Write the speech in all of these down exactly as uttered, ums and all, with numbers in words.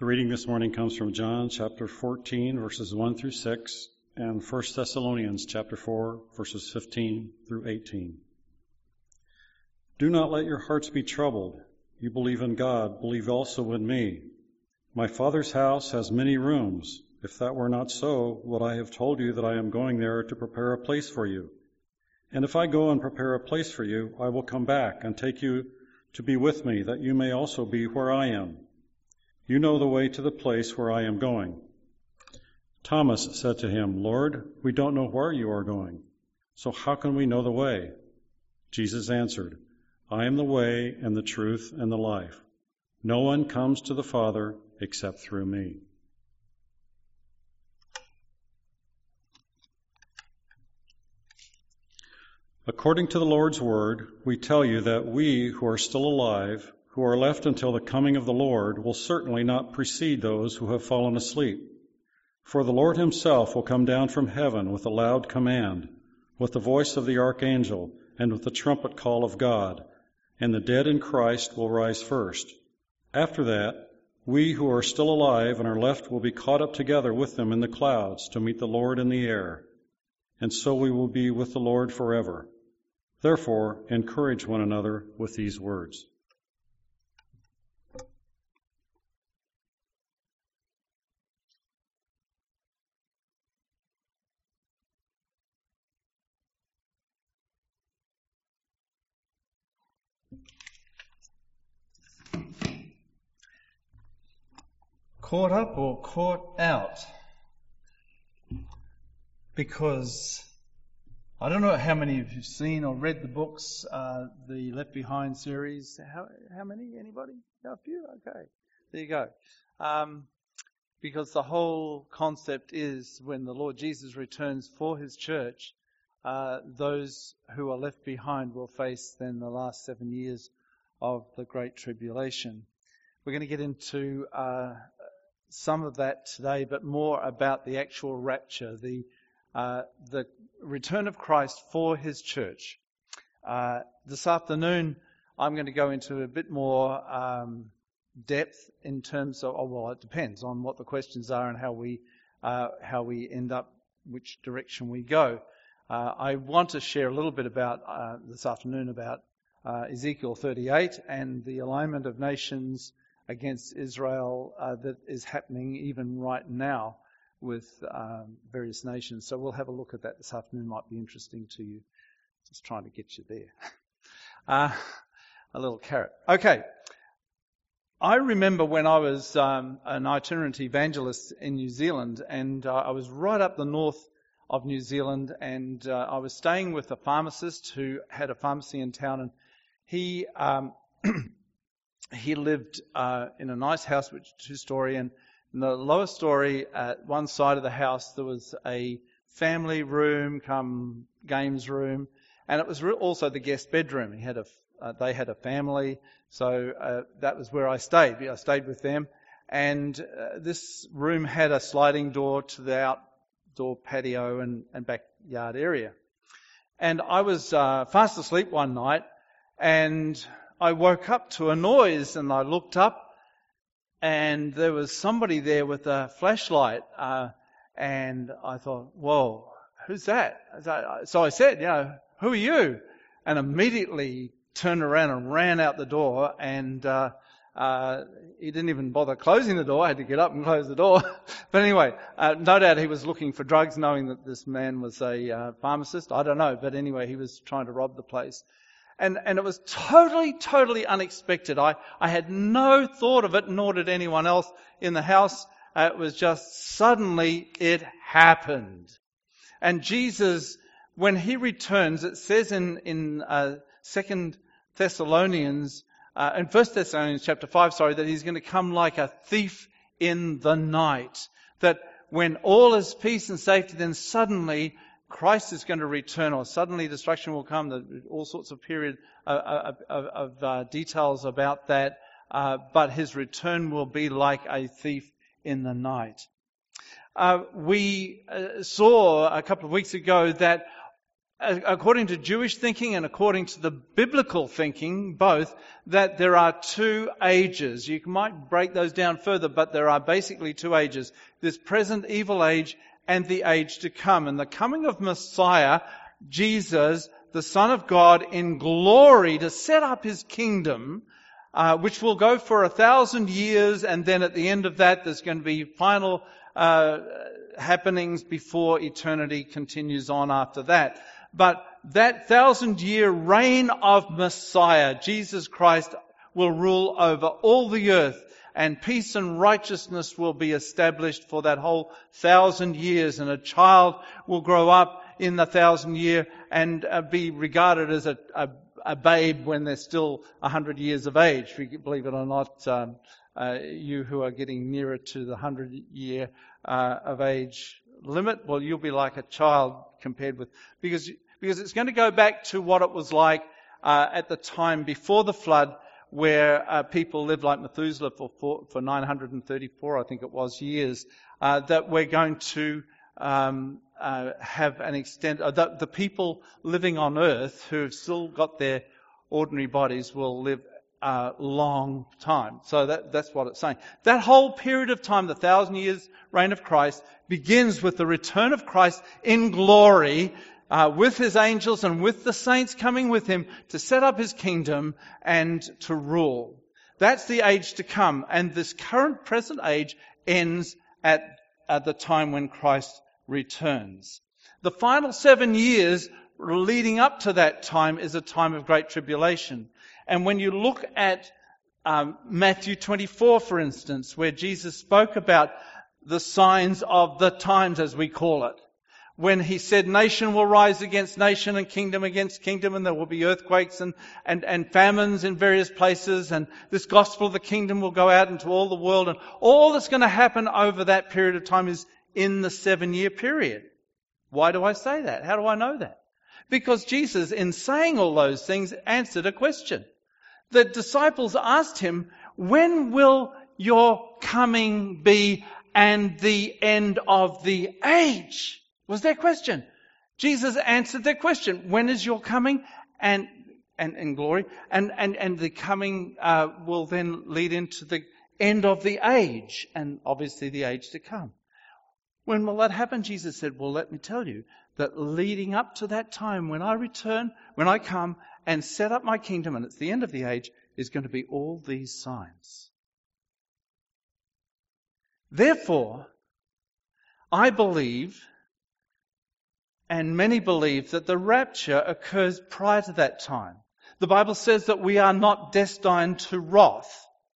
The reading this morning comes from John chapter fourteen, verses one through six, and First Thessalonians chapter four, verses fifteen through eighteen. Do not let your hearts be troubled. You believe in God, believe also in me. My Father's house has many rooms. If that were not so, would I have told you that I am going there to prepare a place for you? And if I go and prepare a place for you, I will come back and take you to be with me, that you may also be where I am. You know the way to the place where I am going. Thomas said to him, Lord, we don't know where you are going, so how can we know the way? Jesus answered, I am the way and the truth and the life. No one comes to the Father except through me. According to the Lord's word, we tell you that we who are still alive, who are left until the coming of the Lord, will certainly not precede those who have fallen asleep. For the Lord himself will come down from heaven with a loud command, with the voice of the archangel, and with the trumpet call of God, and the dead in Christ will rise first. After that, we who are still alive and are left will be caught up together with them in the clouds to meet the Lord in the air, and so we will be with the Lord forever. Therefore, encourage one another with these words. Caught up or caught out? Because I don't know how many of you have seen or read the books, uh, the Left Behind series. How, how many? Anybody? A few? Okay. There you go. Um, because the whole concept is when the Lord Jesus returns for his church, uh, those who are left behind will face then the last seven years of the Great Tribulation. We're going to get into uh, some of that today, but more about the actual rapture, the uh, the return of Christ for his church. Uh, this afternoon, I'm going to go into a bit more um, depth in terms of, oh, well, it depends on what the questions are and how we uh, how we end up, which direction we go. Uh, I want to share a little bit about uh, this afternoon about uh, Ezekiel thirty-eight and the alignment of nations against Israel uh, that is happening even right now with um, various nations. So we'll have a look at that this afternoon. Might be interesting to you. Just trying to get you there. Uh, a little carrot. Okay. I remember when I was um, an itinerant evangelist in New Zealand, and uh, I was right up the north of New Zealand, and uh, I was staying with a pharmacist who had a pharmacy in town, and he um, he lived uh, in a nice house, which is two-story, and in the lower story, at one side of the house, there was a family room, come games room, and it was also the guest bedroom. He had a, uh, they had a family, so uh, that was where I stayed. I stayed with them, and uh, this room had a sliding door to the outdoor patio and, and backyard area. And I was uh, fast asleep one night, and I woke up to a noise, and I looked up, and there was somebody there with a flashlight, uh, and I thought, whoa, who's that? So I said, you know, who are you? And immediately turned around and ran out the door, and uh, uh, he didn't even bother closing the door. I had to get up and close the door. But anyway, uh, no doubt he was looking for drugs, knowing that this man was a uh, pharmacist. I don't know, but anyway, he was trying to rob the place. And, and it was totally, totally unexpected. I, I had no thought of it, nor did anyone else in the house. Uh, it was just suddenly it happened. And Jesus, when he returns, it says in, in uh, Second Thessalonians, uh, in First Thessalonians chapter five, sorry, that he's going to come like a thief in the night. That when all is peace and safety, then suddenly Christ is going to return, or suddenly destruction will come. There's all sorts of period of, of, of uh, details about that. Uh, but his return will be like a thief in the night. Uh, we uh, saw a couple of weeks ago that according to Jewish thinking and according to the biblical thinking, both, that there are two ages. You might break those down further, but there are basically two ages. This present evil age and the age to come. And the coming of Messiah, Jesus, the Son of God, in glory to set up His kingdom, uh, which will go for a thousand years, and then at the end of that there's going to be final uh, happenings before eternity continues on after that. But that thousand year reign of Messiah, Jesus Christ, will rule over all the earth, and peace and righteousness will be established for that whole thousand years, and a child will grow up in the thousand year and uh, be regarded as a, a, a babe when they're still a hundred years of age. Believe it or not, um, uh, you who are getting nearer to the hundred year uh, of age limit, well, you'll be like a child compared with, because because it's going to go back to what it was like uh, at the time before the flood, where uh, people lived like Methuselah for, for for nine hundred thirty-four, I think it was, years. Uh, that we're going to um, uh, have an extent. Uh, the, the people living on earth who have still got their ordinary bodies will live a long time. So that, that's what it's saying. That whole period of time, the thousand years reign of Christ, begins with the return of Christ in glory, Uh, with His angels and with the saints coming with Him to set up His kingdom and to rule. That's the age to come. And this current present age ends at, at the time when Christ returns. The final seven years leading up to that time is a time of great tribulation. And when you look at um, Matthew twenty-four, for instance, where Jesus spoke about the signs of the times, as we call it, when He said nation will rise against nation and kingdom against kingdom, and there will be earthquakes and, and, and famines in various places, and this gospel of the kingdom will go out into all the world, and all that's going to happen over that period of time is in the seven year period. Why do I say that? How do I know that? Because Jesus, in saying all those things, answered a question. The disciples asked Him, when will your coming be and the end of the age? Was their question. Jesus answered their question. When is your coming and and, and glory? And, and, and the coming uh, will then lead into the end of the age, and obviously the age to come. When will that happen? Jesus said, well, let me tell you that leading up to that time, when I return, when I come and set up my kingdom, and it's the end of the age, is going to be all these signs. Therefore, I believe, and many believe, that the rapture occurs prior to that time. The Bible says that we are not destined to wrath.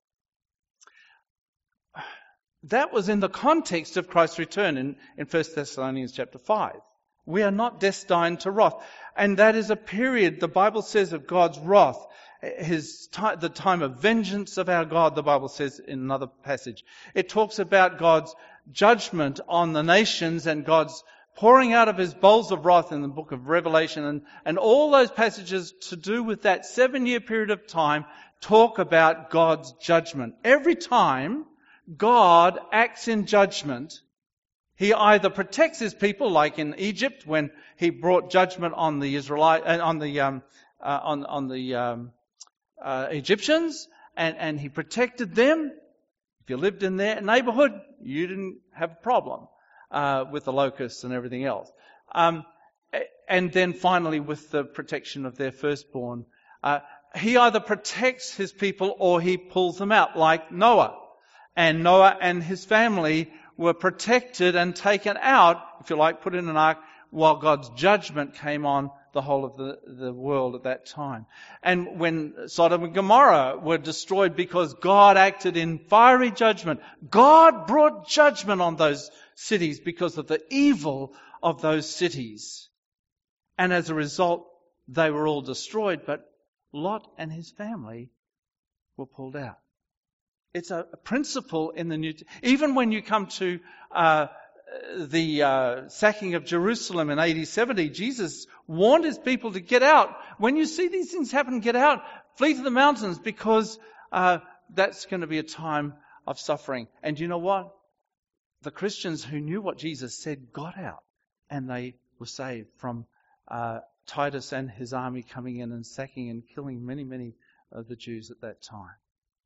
That was in the context of Christ's return in, in First Thessalonians chapter five. We are not destined to wrath. And that is a period, the Bible says, of God's wrath. His time, the time of vengeance of our God, the Bible says in another passage. It talks about God's judgment on the nations and God's pouring out of His bowls of wrath in the book of Revelation, and, and all those passages to do with that seven-year period of time talk about God's judgment. Every time God acts in judgment, He either protects His people, like in Egypt when He brought judgment on the Israelite, uh, on the um, uh, on on the um, uh, Egyptians, and and He protected them. If you lived in their neighbourhood, you didn't have a problem Uh, with the locusts and everything else. Um, and then finally with the protection of their firstborn. Uh, he either protects His people or He pulls them out, like Noah. And Noah and his family were protected and taken out, if you like, put in an ark, while God's judgment came on the whole of the, the world at that time. And when Sodom and Gomorrah were destroyed because God acted in fiery judgment, God brought judgment on those cities because of the evil of those cities. And as a result, they were all destroyed, but Lot and his family were pulled out. It's a, a principle in the New Testament. Even when you come to uh, the uh, sacking of Jerusalem in A D seventy, Jesus warned His people to get out. When you see these things happen, get out, flee to the mountains, because uh, that's going to be a time of suffering. And you know what? The Christians who knew what Jesus said got out, and they were saved from uh, Titus and his army coming in and sacking and killing many, many of the Jews at that time.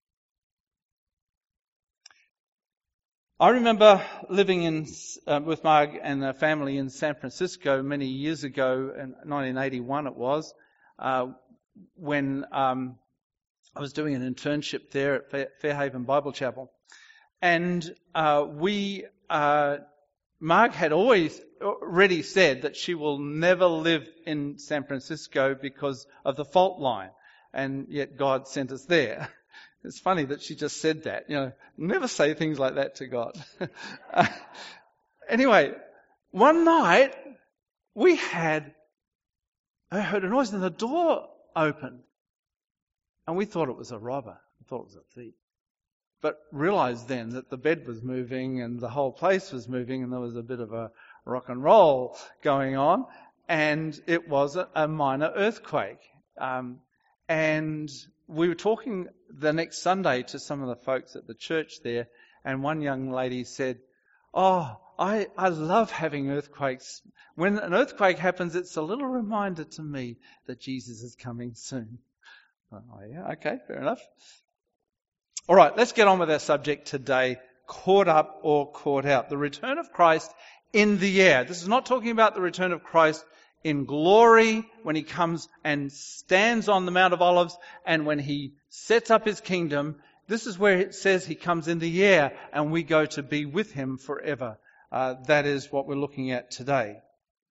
I remember living in uh, with Marg and the family in San Francisco many years ago, in nineteen eighty-one it was, uh, when um, I was doing an internship there at Fair, Fairhaven Bible Chapel. And uh, we, uh, Marg had always already said that she will never live in San Francisco because of the fault line. And yet God sent us there. It's funny that she just said that. You know, never say things like that to God. uh, anyway, one night we had, I heard a noise and the door opened. And we thought it was a robber. We thought it was a thief. But realized then that the bed was moving and the whole place was moving and there was a bit of a rock and roll going on. And it was a, a minor earthquake. Um, and we were talking the next Sunday to some of the folks at the church there, and one young lady said, oh, I, I love having earthquakes. When an earthquake happens, it's a little reminder to me that Jesus is coming soon. Oh, yeah, okay, fair enough. All right, let's get on with our subject today, caught up or caught out. The return of Christ in the air. This is not talking about the return of Christ in glory, when he comes and stands on the Mount of Olives, and when he sets up his kingdom. This is where it says he comes in the air and we go to be with him forever. Uh, that is what we're looking at today.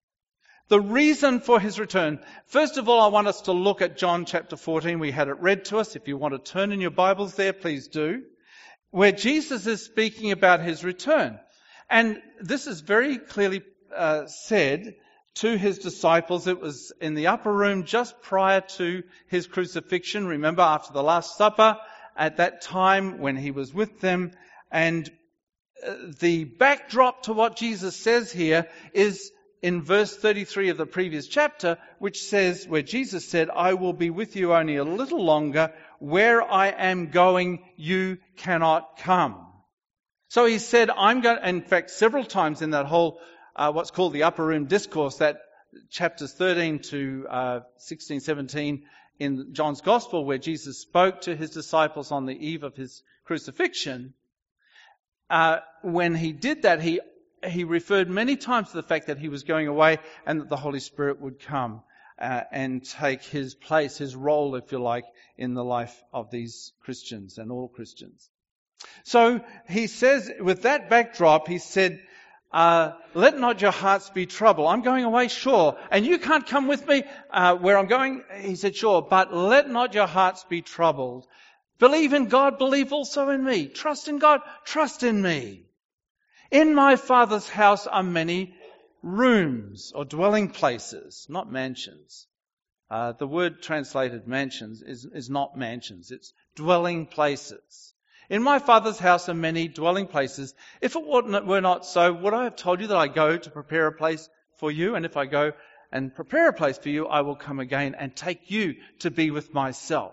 The reason for his return. First of all, I want us to look at John chapter fourteen. We had it read to us. If you want to turn in your Bibles there, please do. Where Jesus is speaking about his return. And this is very clearly uh, said to his disciples. It was in the upper room just prior to his crucifixion. Remember, after the Last Supper, at that time when he was with them. And the backdrop to what Jesus says here is in verse thirty-three of the previous chapter, which says, where Jesus said, I will be with you only a little longer. Where I am going, you cannot come. So he said, I'm going, in fact, several times in that whole Uh, what's called the upper room discourse, that chapters thirteen to uh, sixteen, seventeen in John's Gospel, where Jesus spoke to his disciples on the eve of his crucifixion. Uh, when he did that, he he referred many times to the fact that he was going away and that the Holy Spirit would come uh, and take his place, his role, if you like, in the life of these Christians and all Christians. So he says, with that backdrop, he said, Uh, let not your hearts be troubled. I'm going away, sure. And you can't come with me uh, where I'm going. He said, sure. But let not your hearts be troubled. Believe in God. Believe also in me. Trust in God. Trust in me. In my Father's house are many rooms or dwelling places, not mansions. Uh, the word translated mansions is, is not mansions. It's dwelling places. In my Father's house are many dwelling places. If it were not so, would I have told you that I go to prepare a place for you? And if I go and prepare a place for you, I will come again and take you to be with myself.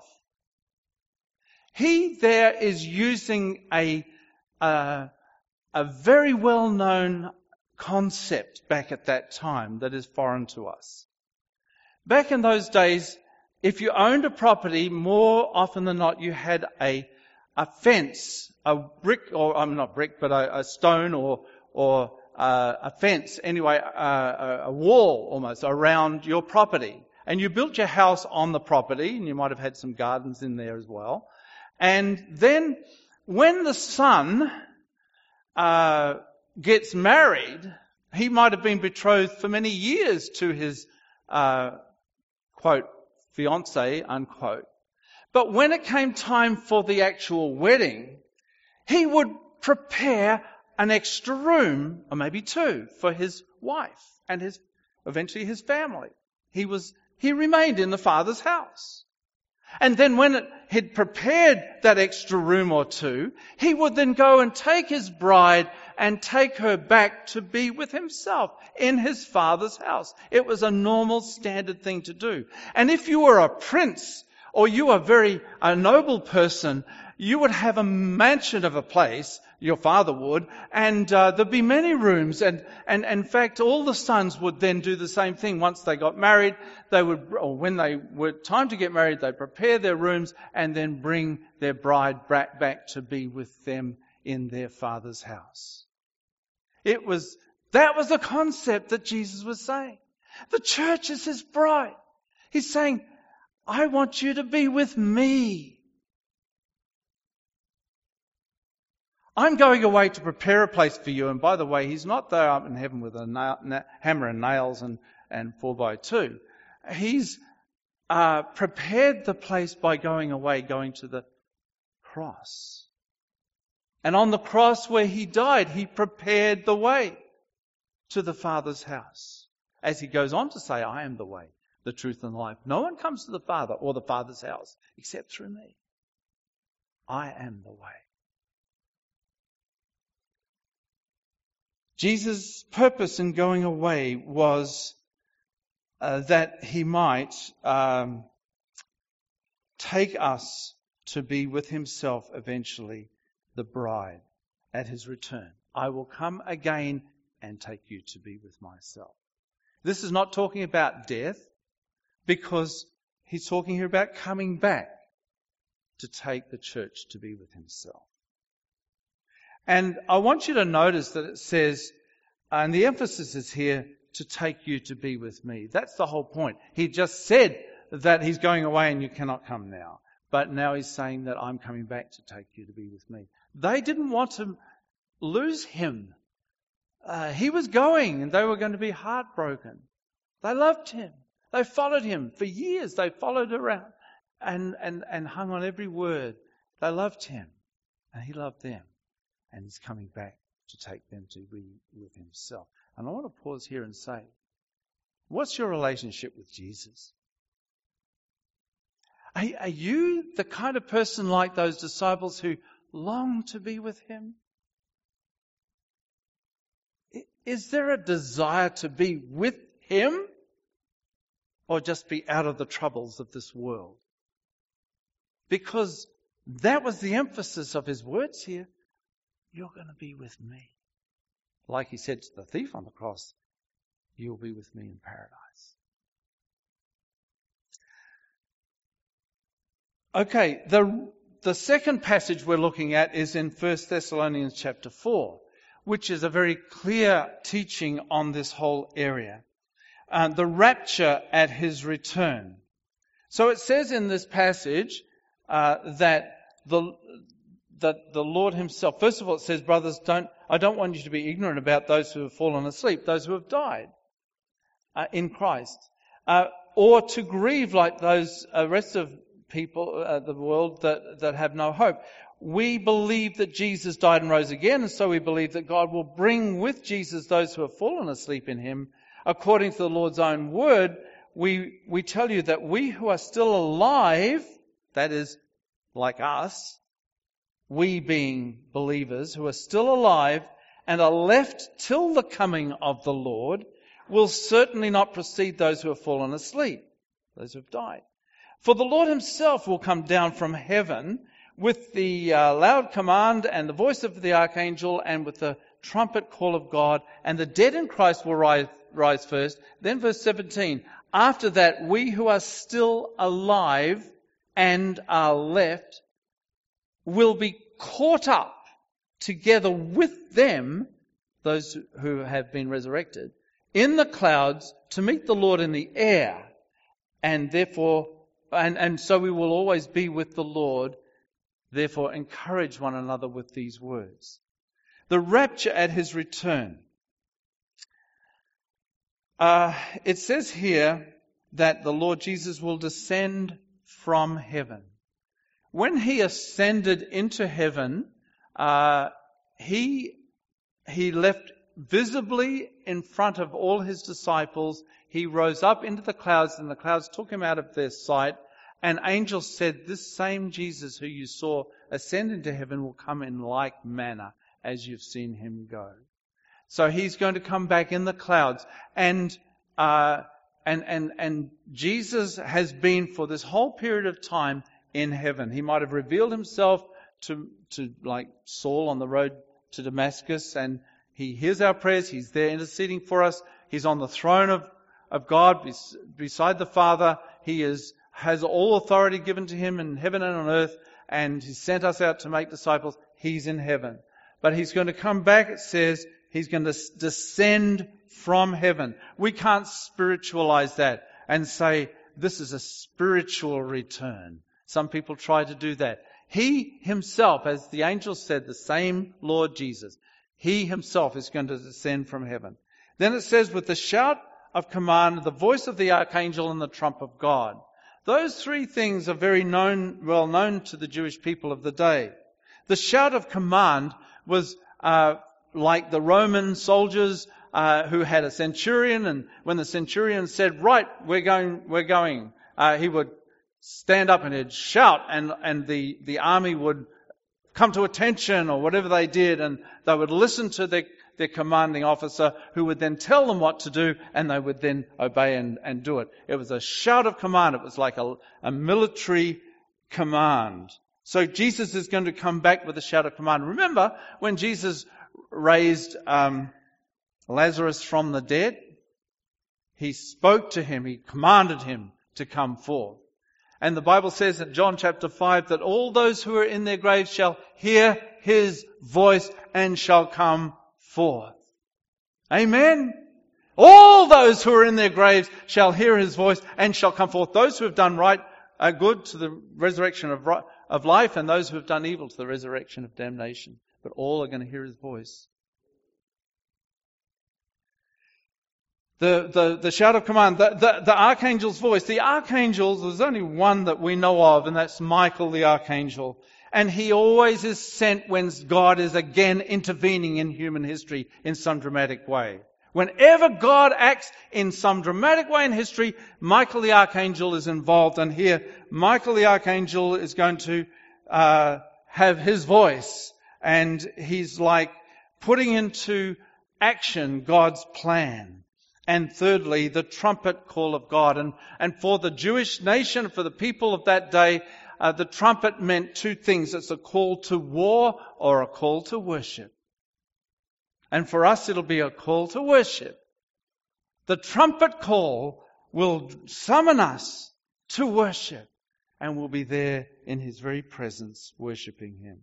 He there is using a, uh, a very well-known concept back at that time that is foreign to us. Back in those days, if you owned a property, more often than not, you had a A fence, a brick, or I'm not brick, but a, a stone or or uh, a fence, anyway, uh, a wall almost around your property. And you built your house on the property, and you might have had some gardens in there as well. And then when the son uh, gets married, he might have been betrothed for many years to his, uh, quote, fiancée, unquote. But when it came time for the actual wedding, he would prepare an extra room, or maybe two, for his wife and his, eventually his family. He was, he remained in the Father's house. And then when it, he'd prepared that extra room or two, he would then go and take his bride and take her back to be with himself in his Father's house. It was a normal, standard thing to do. And if you were a prince, or you are very a noble person, you would have a mansion of a place, your father would, and uh, there'd be many rooms. And, and, and in fact, all the sons would then do the same thing. Once they got married, they would, or when they were time to get married, they'd prepare their rooms and then bring their bride back to be with them in their father's house. It was, that was the concept that Jesus was saying. The church is his bride. He's saying, I want you to be with me. I'm going away to prepare a place for you. And by the way, he's not there up in heaven with a nail, na- hammer and nails and, and four by two. He's uh, prepared the place by going away, going to the cross. And on the cross where he died, he prepared the way to the Father's house. As he goes on to say, I am the way, the truth and life. No one comes to the Father or the Father's house except through me. I am the way. Jesus' purpose in going away was uh, that he might um, take us to be with himself eventually, the bride, at his return. I will come again and take you to be with myself. This is not talking about death, because he's talking here about coming back to take the church to be with himself. And I want you to notice that it says, and the emphasis is here, to take you to be with me. That's the whole point. He just said that he's going away and you cannot come now. But now he's saying that I'm coming back to take you to be with me. They didn't want to lose him. Uh, he was going and they were going to be heartbroken. They loved him. They followed him for years. They followed around and, and, and hung on every word. They loved him and he loved them. And he's coming back to take them to be with himself. And I want to pause here and say, what's your relationship with Jesus? Are, are you the kind of person like those disciples who long to be with him? Is there a desire to be with him, or just be out of the troubles of this world? Because that was the emphasis of his words here. You're going to be with me. Like he said to the thief on the cross, you'll be with me in paradise. Okay, the, the second passage we're looking at is in First Thessalonians chapter four, which is a very clear teaching on this whole area. Uh, the rapture at his return. So it says in this passage uh, that the that the Lord himself, first of all it says, brothers, don't I don't want you to be ignorant about those who have fallen asleep, those who have died uh, in Christ, uh, or to grieve like those uh, rest of people, uh, the world that, that have no hope. We believe that Jesus died and rose again, and so we believe that God will bring with Jesus those who have fallen asleep in him. According to the Lord's own word, we, we tell you that we who are still alive, that is, like us, we being believers who are still alive and are left till the coming of the Lord, will certainly not precede those who have fallen asleep, those who have died. For the Lord himself will come down from heaven with the uh, loud command and the voice of the archangel and with the trumpet call of God, and the dead in Christ will rise, rise first. Then verse seventeen, after that we who are still alive and are left will be caught up together with them, those who have been resurrected, in the clouds to meet the Lord in the air. And therefore, and, and so we will always be with the Lord. Therefore, encourage one another with these words. The rapture at his return. Uh, it says here that the Lord Jesus will descend from heaven. When he ascended into heaven, uh, he, he left visibly in front of all his disciples. He rose up into the clouds, and the clouds took him out of their sight. And angels said, this same Jesus who you saw ascend into heaven will come in like manner as you've seen him go. So he's going to come back in the clouds. And, uh, and, and, and Jesus has been for this whole period of time in heaven. He might have revealed himself to, to like Saul on the road to Damascus, and he hears our prayers. He's there interceding for us. He's on the throne of, of God bes, beside the Father. He is, has all authority given to him in heaven and on earth, and He sent us out to make disciples. He's in heaven. But He's going to come back, it says, He's going to descend from heaven. We can't spiritualize that and say, this is a spiritual return. Some people try to do that. He Himself, as the angel said, the same Lord Jesus, He Himself is going to descend from heaven. Then it says, with the shout of command, the voice of the archangel and the trump of God. Those three things are very known, well known to the Jewish people of the day. The shout of command was uh, like the Roman soldiers uh, who had a centurion, and when the centurion said, right, we're going, we're going, uh, he would stand up and he'd shout, and, and the, the army would come to attention or whatever they did, and they would listen to their, their commanding officer, who would then tell them what to do, and they would then obey and, and do it. It was a shout of command. It was like a, a military command. So Jesus is going to come back with a shout of command. Remember when Jesus raised um, Lazarus from the dead? He spoke to him. He commanded him to come forth. And the Bible says in John chapter five that all those who are in their graves shall hear His voice and shall come forth. Amen? All those who are in their graves shall hear His voice and shall come forth. Those who have done right are good to the resurrection of, of life, and those who have done evil to the resurrection of damnation. But all are going to hear His voice. The, the, the shout of command, the, the, the archangel's voice. The archangels, there's only one that we know of, and that's Michael the archangel. And he always is sent when God is again intervening in human history in some dramatic way. Whenever God acts in some dramatic way in history, Michael the archangel is involved. And here, Michael the archangel is going to uh, have his voice. And he's like putting into action God's plan. And thirdly, the trumpet call of God. And, and for the Jewish nation, for the people of that day, uh, the trumpet meant two things. It's a call to war or a call to worship. And for us, it'll be a call to worship. The trumpet call will summon us to worship. And we'll be there in His very presence, worshiping Him.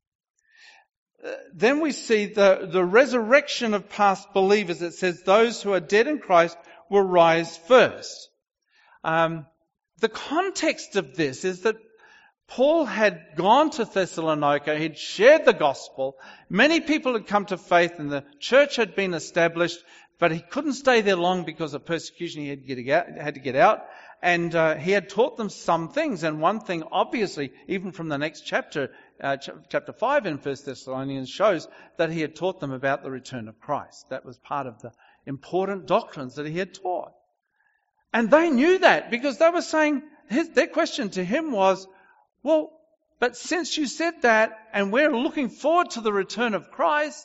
Then we see the, the resurrection of past believers. It says those who are dead in Christ will rise first. Um, the context of this is that Paul had gone to Thessalonica. He'd shared the gospel. Many people had come to faith and the church had been established, but he couldn't stay there long because of persecution. He had to get out. Had to get out. And uh, he had taught them some things. And one thing, obviously, even from the next chapter, uh, ch- chapter five in First Thessalonians, shows that he had taught them about the return of Christ. That was part of the important doctrines that he had taught. And they knew that because they were saying, his, their question to him was, well, but since you said that and we're looking forward to the return of Christ,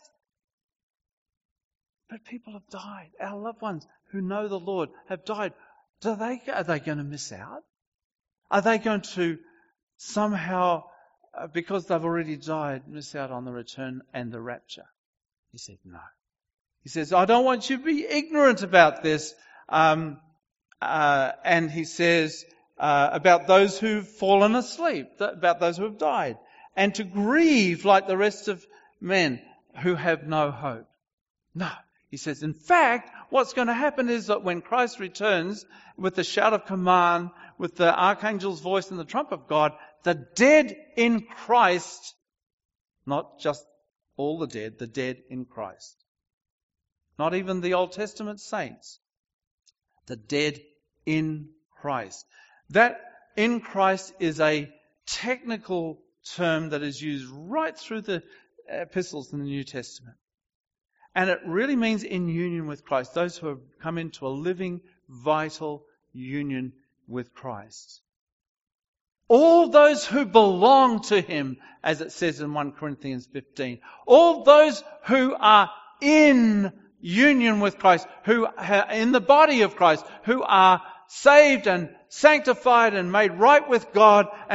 but people have died. Our loved ones who know the Lord have died. Do they, are they going to miss out? Are they going to somehow, uh, because they've already died, miss out on the return and the rapture? He said, no. He says, I don't want you to be ignorant about this. Um, uh, and he says uh, about those who've fallen asleep, th- about those who have died, and to grieve like the rest of men who have no hope. No. He says, in fact, what's going to happen is that when Christ returns with the shout of command, with the archangel's voice and the trump of God, the dead in Christ, not just all the dead, the dead in Christ. Not even the Old Testament saints. The dead in Christ. That in Christ is a technical term that is used right through the epistles in the New Testament. And it really means in union with Christ. Those who have come into a living, vital union with Christ. All those who belong to Him, as it says in First Corinthians fifteen. All those who are in union with Christ, who are in the body of Christ, who are saved and sanctified and made right with God and,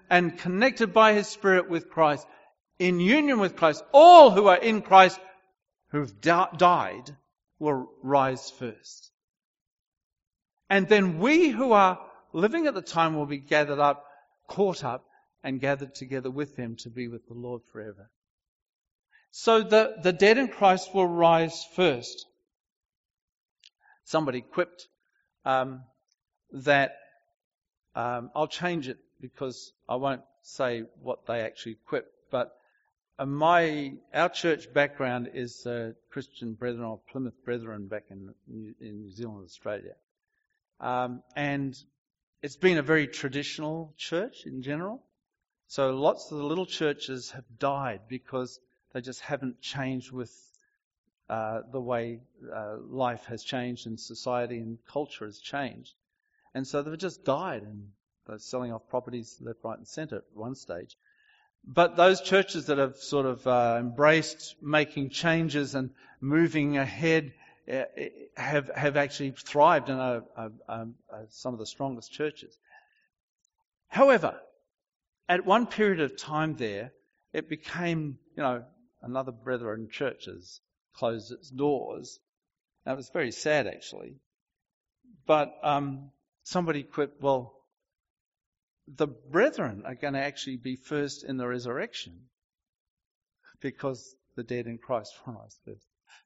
and connected by His Spirit with Christ, in union with Christ, all who are in Christ who've di- died will rise first. And then we who are living at the time will be gathered up, caught up, and gathered together with them to be with the Lord forever. So the, the dead in Christ will rise first. Somebody quipped um, that, um, I'll change it because I won't say what they actually quipped, but uh, my our church background is uh, Christian Brethren or Plymouth Brethren back in, in New Zealand, Australia. Um, and it's been a very traditional church in general. So lots of the little churches have died because they just haven't changed with uh, the way uh, life has changed and society and culture has changed. And so they've just died, and they're selling off properties left, right and centre at one stage. But those churches that have sort of uh, embraced making changes and moving ahead uh, have have actually thrived and are, are, are, are some of the strongest churches. However, at one period of time there, it became, you know, another Brethren churches closed its doors. That was very sad, actually. But um, somebody quipped, well, the Brethren are going to actually be first in the resurrection because the dead in Christ will rise first.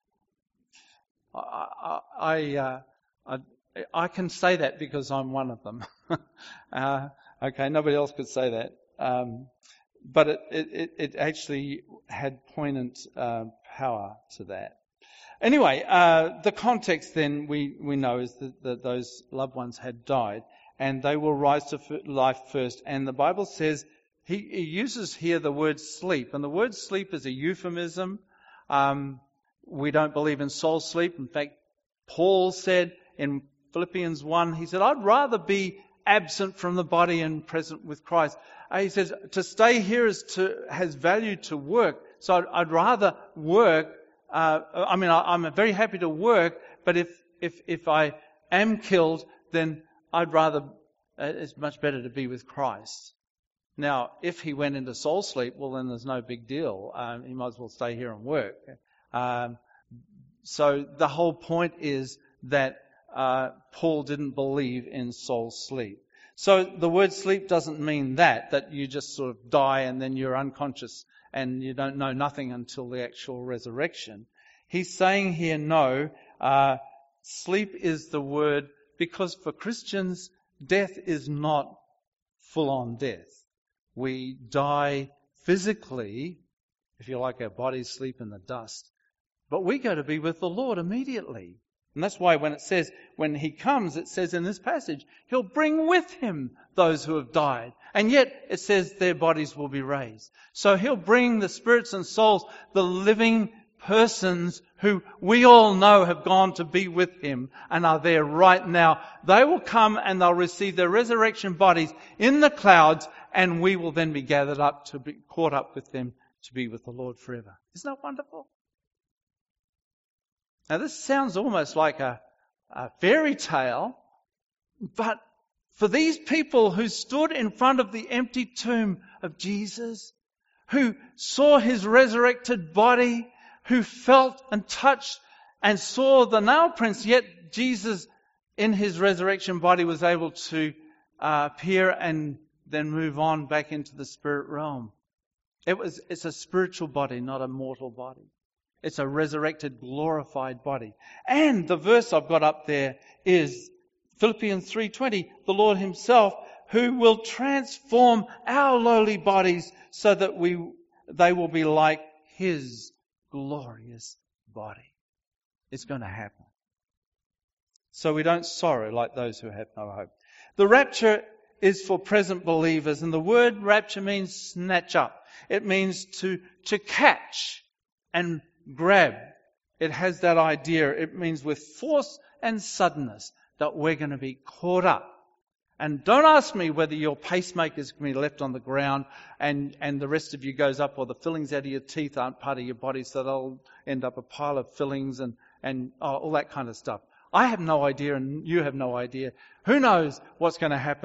I, I, uh, I, I can say that because I'm one of them. uh, okay, nobody else could say that. Um, but it, it, it actually had poignant uh, power to that. Anyway, uh, the context then we, we know is that, that those loved ones had died and they will rise to life first. And the Bible says, he, he uses here the word sleep. And the word sleep is a euphemism. Um, we don't believe in soul sleep. In fact, Paul said in Philippians one, he said, I'd rather be absent from the body and present with Christ. Uh, he says, to stay here is to, has value to work. So I'd, I'd rather work. Uh, I mean, I, I'm very happy to work, but if, if, if I am killed, then I'd rather, uh, it's much better to be with Christ. Now, if he went into soul sleep, well, then there's no big deal. Um, he might as well stay here and work. Um, so the whole point is that uh, Paul didn't believe in soul sleep. So the word sleep doesn't mean that, that you just sort of die and then you're unconscious and you don't know nothing until the actual resurrection. He's saying here, no, uh, sleep is the word, because for Christians, death is not full-on death. We die physically, if you like, our bodies sleep in the dust, but we go to be with the Lord immediately. And that's why when it says, when he comes, it says in this passage, he'll bring with him those who have died. And yet it says their bodies will be raised. So he'll bring the spirits and souls, the living persons who we all know have gone to be with him and are there right now. They will come and they'll receive their resurrection bodies in the clouds, and we will then be gathered up to be caught up with them to be with the Lord forever. Isn't that wonderful? Now this sounds almost like a, a fairy tale, but for these people who stood in front of the empty tomb of Jesus, who saw his resurrected body, who felt and touched and saw the nail prints, yet Jesus in his resurrection body was able to uh, appear and then move on back into the spirit realm. It was, it's a spiritual body, not a mortal body. It's a resurrected, glorified body. And the verse I've got up there is Philippians three twenty, the Lord himself, who will transform our lowly bodies so that we they will be like his glorious body. It's going to happen. So we don't sorrow like those who have no hope. The rapture is for present believers, and the word rapture means snatch up. It means to, to catch and grab. It has that idea. It means with force and suddenness that we're going to be caught up. And don't ask me whether your pacemaker is going to be left on the ground and, and the rest of you goes up, or the fillings out of your teeth aren't part of your body, so they'll end up a pile of fillings and, and oh, all that kind of stuff. I have no idea, and you have no idea. Who knows what's going to happen?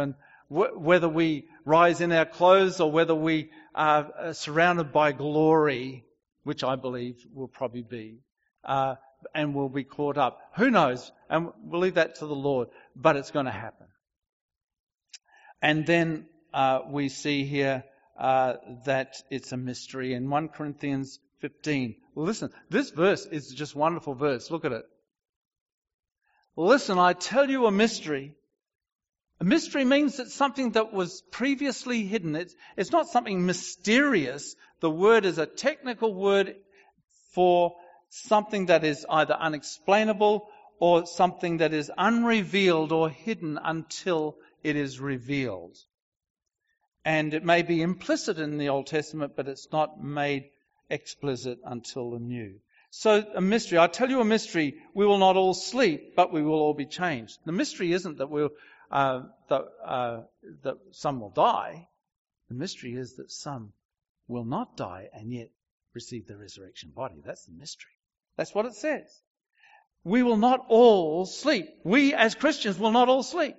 Wh- whether we rise in our clothes or whether we are surrounded by glory, which I believe will probably be, uh, and we'll be caught up. Who knows? And we'll leave that to the Lord, but it's going to happen. And then uh, we see here uh, that it's a mystery. In First Corinthians fifteen, listen, this verse is just a wonderful verse. Look at it. Listen, I tell you a mystery. A mystery means it's something that was previously hidden. It's, it's not something mysterious. The word is a technical word for something that is either unexplainable or something that is unrevealed or hidden until it is revealed. And it may be implicit in the Old Testament, but it's not made explicit until the New. So a mystery, I tell you a mystery, we will not all sleep, but we will all be changed. The mystery isn't that we'll, uh, that, uh, that some will die. The mystery is that some will not die and yet receive the resurrection body. That's the mystery. That's what it says. We will not all sleep. We as Christians will not all sleep.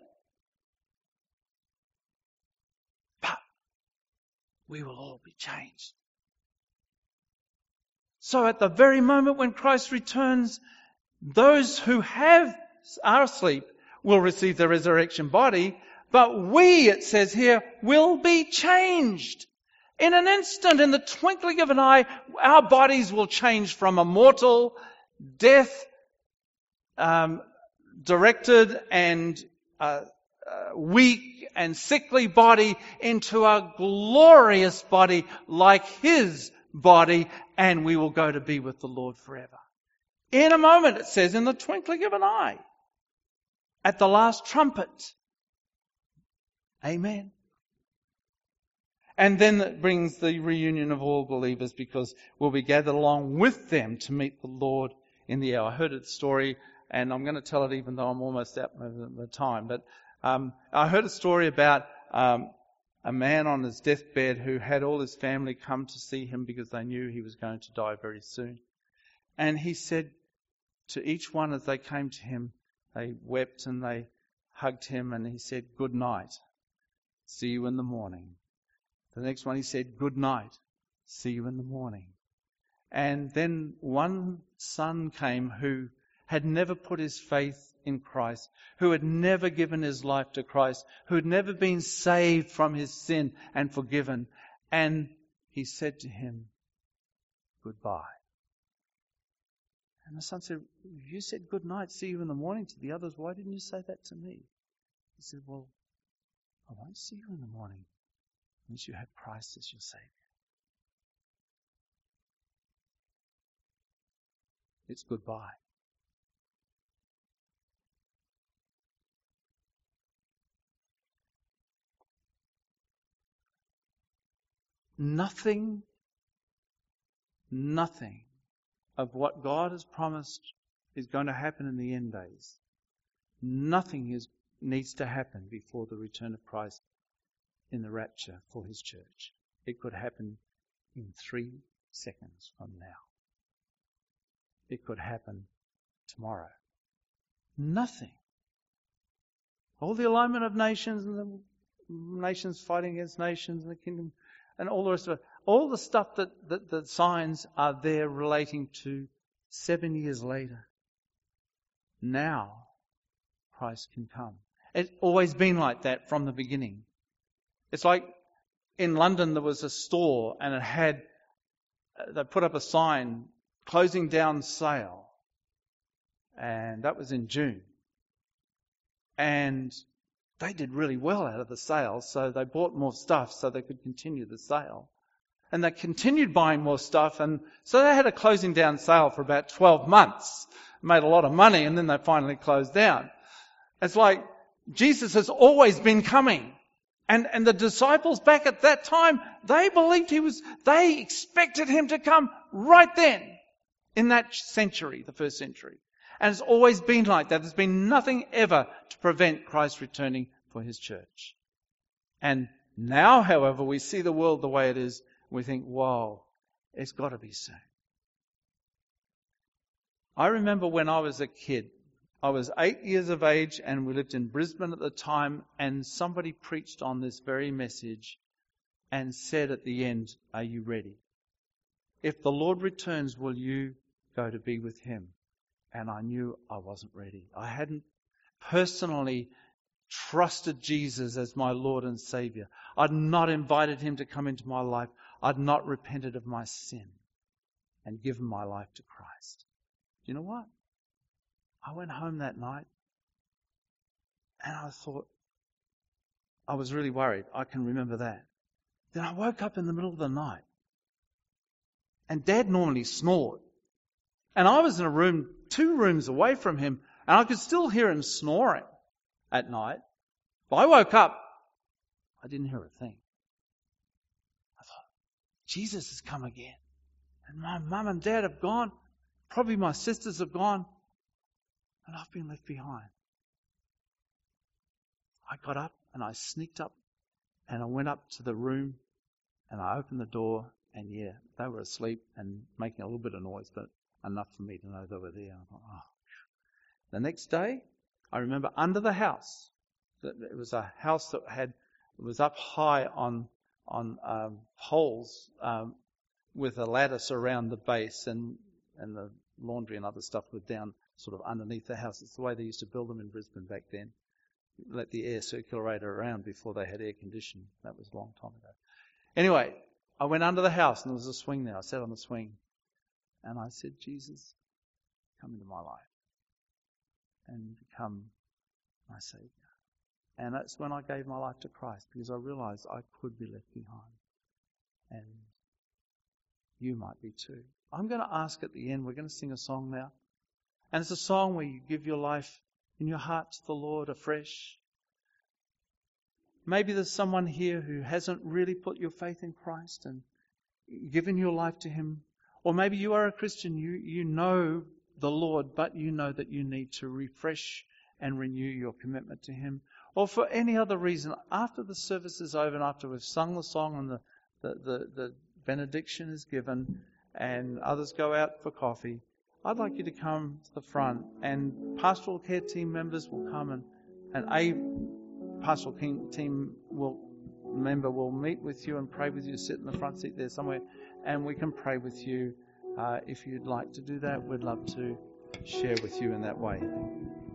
But we will all be changed. So at the very moment when Christ returns, those who have are asleep will receive the resurrection body, but we, it says here, will be changed. In an instant, in the twinkling of an eye, our bodies will change from a mortal, death um, directed and uh, uh, weak and sickly body into a glorious body like His body, and we will go to be with the Lord forever. In a moment, it says, in the twinkling of an eye, at the last trumpet. Amen. And then it brings the reunion of all believers, because we'll be gathered along with them to meet the Lord in the air. I heard a story, and I'm going to tell it even though I'm almost out of the time. But um, I heard a story about um, a man on his deathbed who had all his family come to see him because they knew he was going to die very soon. And he said to each one as they came to him, they wept and they hugged him, and he said, "Good night. See you in the morning." The next one he said, "Good night. See you in the morning." And then one son came who had never put his faith in Christ, who had never given his life to Christ, who had never been saved from his sin and forgiven. And he said to him, "Goodbye." And the son said, "You said good night, see you in the morning to the others. Why didn't you say that to me?" He said, "Well, I won't see you in the morning unless you have Christ as your Savior." It's goodbye. Nothing, nothing of what God has promised is going to happen in the end days. Nothing is, needs to happen before the return of Christ in the rapture for His church. It could happen in three seconds from now. It could happen tomorrow. Nothing. All the alignment of nations and the nations fighting against nations and the kingdom and all the rest of it. All the stuff that, that the signs are there relating to seven years later. Now, Christ can come. It's always been like that from the beginning. It's like in London there was a store and it had, they put up a sign, closing down sale. And that was in June. And they did really well out of the sale, so they bought more stuff so they could continue the sale. And they continued buying more stuff, and so they had a closing down sale for about twelve months. Made a lot of money, and then they finally closed down. It's like Jesus has always been coming. And, and the disciples back at that time, they believed He was, they expected Him to come right then in that century, the first century. And it's always been like that. There's been nothing ever to prevent Christ returning for His church. And now, however, we see the world the way it is. We think, whoa, it's got to be soon. I remember when I was a kid, I was eight years of age and we lived in Brisbane at the time, and somebody preached on this very message and said at the end, are you ready? If the Lord returns, will you go to be with him? And I knew I wasn't ready. I hadn't personally trusted Jesus as my Lord and Saviour. I'd not invited him to come into my life. I'd not repented of my sin and given my life to Christ. Do you know what? I went home that night and I thought, I was really worried. I can remember that. Then I woke up in the middle of the night and Dad normally snored. And I was in a room, two rooms away from him, and I could still hear him snoring at night. But I woke up, I didn't hear a thing. I thought, Jesus has come again. And my mum and dad have gone. Probably my sisters have gone. And I've been left behind. I got up and I sneaked up and I went up to the room and I opened the door, and yeah, they were asleep and making a little bit of noise, but enough for me to know they were there. I thought, oh. The next day, I remember under the house, it was a house that had, it was up high on on um, poles um, with a lattice around the base, and and the laundry and other stuff were down sort of underneath the house. It's the way they used to build them in Brisbane back then. Let the air circulate around before they had air conditioning. That was a long time ago. Anyway, I went under the house and there was a swing there. I sat on the swing and I said, Jesus, come into my life and become my Saviour. And that's when I gave my life to Christ, because I realized I could be left behind. And you might be too. I'm going to ask at the end, we're going to sing a song now. And it's a song where you give your life in your heart to the Lord afresh. Maybe there's someone here who hasn't really put your faith in Christ and given your life to him. Or maybe you are a Christian, you, you know the Lord, but you know that you need to refresh and renew your commitment to him. Or for any other reason, after the service is over and after we've sung the song and the, the, the, the benediction is given and others go out for coffee, I'd like you to come to the front, and pastoral care team members will come, and, and a pastoral team will, member will meet with you and pray with you. Sit in the front seat there somewhere, and we can pray with you. Uh, if you'd like to do that, we'd love to share with you in that way. Thank you.